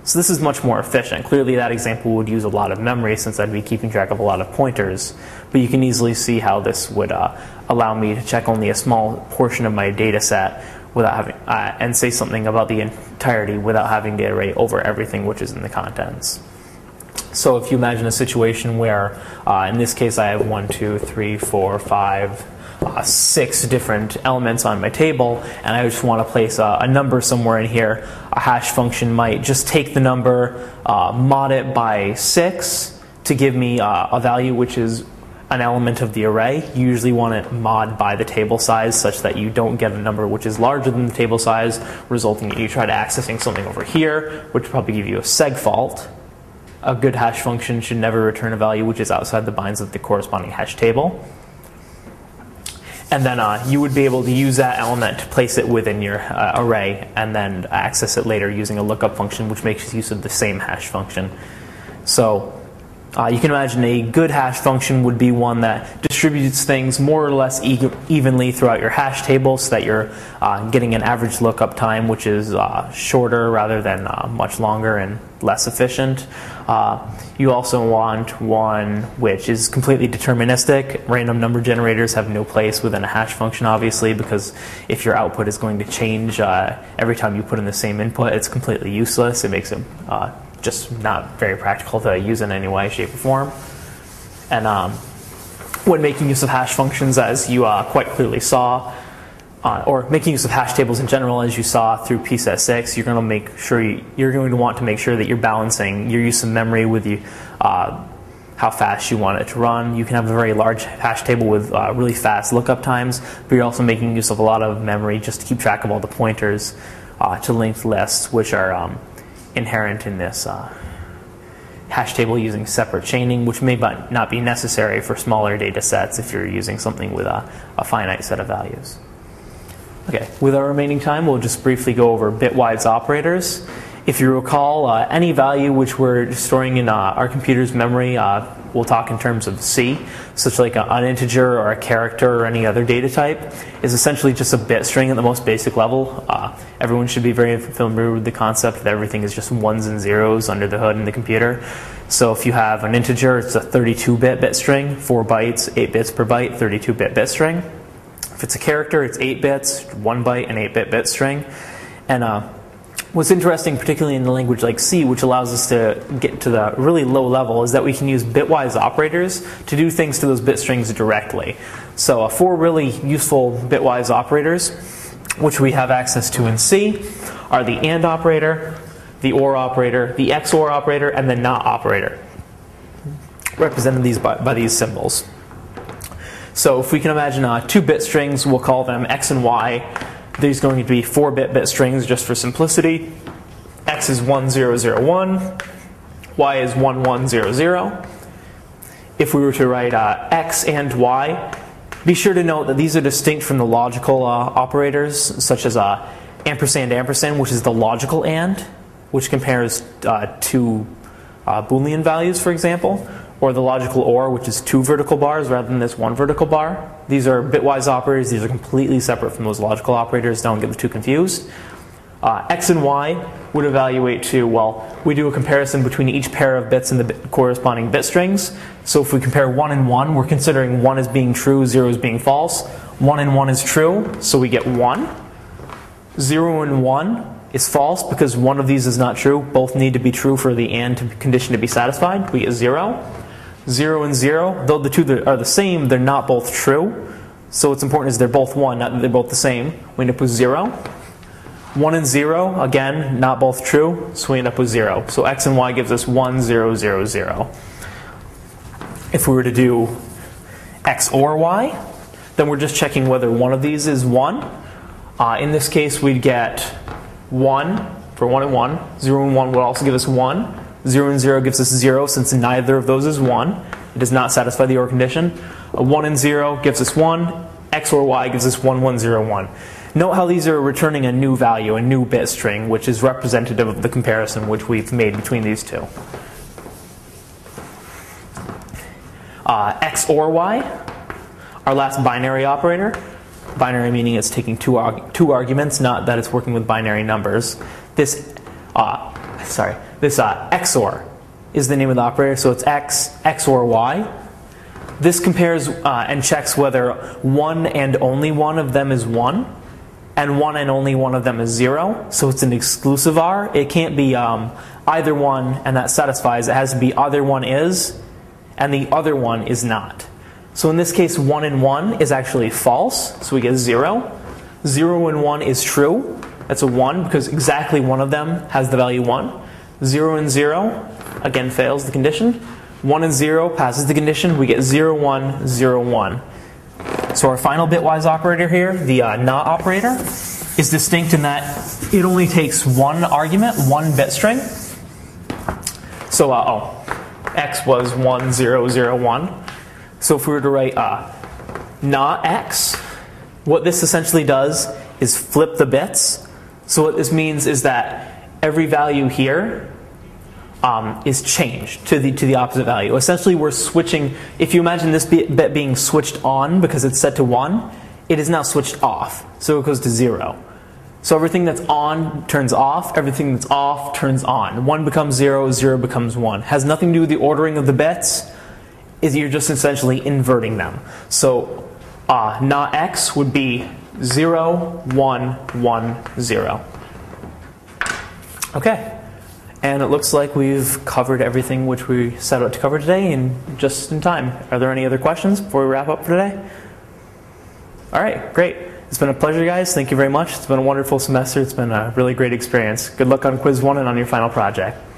So this is much more efficient. Clearly that example would use a lot of memory since I'd be keeping track of a lot of pointers, but you can easily see how this would uh, allow me to check only a small portion of my data set without having, uh, and say something about the entirety without having to iterate over everything which is in the contents. So if you imagine a situation where, uh, in this case I have one, two, three, four, five, uh, six different elements on my table, and I just want to place a, a number somewhere in here, a hash function might just take the number, uh, mod it by six to give me uh, a value which is an element of the array. You usually want it mod by the table size such that you don't get a number which is larger than the table size, resulting in you try to accessing something over here, which would probably give you a segfault. A good hash function should never return a value which is outside the binds of the corresponding hash table. And then uh, you would be able to use that element to place it within your uh, array and then access it later using a lookup function which makes use of the same hash function. So uh, you can imagine a good hash function would be one that distributes things more or less e evenly throughout your hash table so that you're uh, getting an average lookup time which is uh, shorter rather than uh, much longer and less efficient. Uh, you also want one which is completely deterministic. Random number generators have no place within a hash function, obviously, because if your output is going to change uh, every time you put in the same input, it's completely useless. It makes it uh, just not very practical to use in any way, shape, or form. And um, when making use of hash functions, as you uh, quite clearly saw, Uh, or making use of hash tables in general, as you saw through P S E T six, you're going to make sure you, you're going to want to make sure that you're balancing your use of memory with you, uh, how fast you want it to run. You can have a very large hash table with uh, really fast lookup times, but you're also making use of a lot of memory just to keep track of all the pointers uh, to linked lists, which are um, inherent in this uh, hash table using separate chaining, which may not be necessary for smaller data sets if you're using something with a, a finite set of values. Okay, with our remaining time, we'll just briefly go over bitwise operators. If you recall, uh, any value which we're storing in uh, our computer's memory, uh, we'll talk in terms of C, such like a, an integer or a character or any other data type, is essentially just a bit string at the most basic level. Uh, everyone should be very familiar with the concept that everything is just ones and zeros under the hood in the computer. So if you have an integer, it's a thirty-two bit bit string, four bytes, eight bits per byte, thirty-two bit bit string. If it's a character, it's eight bits, one byte, and eight bit bit string. And uh, what's interesting, particularly in a language like C, which allows us to get to the really low level, is that we can use bitwise operators to do things to those bit strings directly. So uh, four really useful bitwise operators, which we have access to in C, are the AND operator, the OR operator, the X O R operator, and the NOT operator, represented these by, by these symbols. So if we can imagine uh, two bit strings, we'll call them X and Y. These are going to be four bit bit strings just for simplicity. X is one zero zero one, Y is one one zero zero. If we were to write uh, X and Y, be sure to note that these are distinct from the logical uh, operators, such as uh, ampersand ampersand, which is the logical AND, which compares uh, two uh, Boolean values, for example, or the logical OR, which is two vertical bars rather than this one vertical bar. These are bitwise operators. These are completely separate from those logical operators. Don't get them too confused. Uh, X and Y would evaluate to, well, we do a comparison between each pair of bits in the bit corresponding bit strings. So if we compare one and one, we're considering one as being true, zero as being false. one and one is true, so we get one. zero and one is false because one of these is not true. Both need to be true for the AND condition to be satisfied. We get zero. zero and zero, though the two are the same, they're not both true. So what's important is they're both one, not that they're both the same. We end up with zero. one and zero, again, not both true, so we end up with zero. So X and Y gives us one, zero, zero, zero. If we were to do X or Y, then we're just checking whether one of these is one. Uh, in this case, we'd get one for one and one. zero and one would also give us one. zero and zero gives us zero, since neither of those is one. It does not satisfy the OR condition. A one and zero gives us one. X or Y gives us one, one, zero, one. Note how these are returning a new value, a new bit string, which is representative of the comparison which we've made between these two. Uh, X or Y, our last binary operator. Binary meaning it's taking two, arg two arguments, not that it's working with binary numbers. This, uh, sorry. this uh, X O R is the name of the operator, so it's X, X O R Y. This compares uh, and checks whether one and only one of them is one, and one and only one of them is zero. So it's an exclusive O R. It can't be um, either one and that satisfies. It has to be either one is and the other one is not. So in this case, one and one is actually false, so we get zero. Zero and one is true. That's a one because exactly one of them has the value one. Zero and zero, again, fails the condition. one and zero passes the condition. We get zero, one, zero, one. So our final bitwise operator here, the uh, not operator, is distinct in that it only takes one argument, one bit string. So, uh, oh, x was one, zero, zero, one. So if we were to write uh, not x, what this essentially does is flip the bits. So what this means is that every value here Um, is changed to the to the opposite value. Essentially, we're switching. If you imagine this bit being switched on because it's set to one, it is now switched off, so it goes to zero. So everything that's on turns off. Everything that's off turns on. One becomes zero. Zero becomes one. Has nothing to do with the ordering of the bits. Is you're just essentially inverting them. So uh, not x would be zero, one, one, zero. Okay. And it looks like we've covered everything which we set out to cover today in just in time. Are there any other questions before we wrap up for today? All right, great. It's been a pleasure, guys. Thank you very much. It's been a wonderful semester. It's been a really great experience. Good luck on quiz one and on your final project.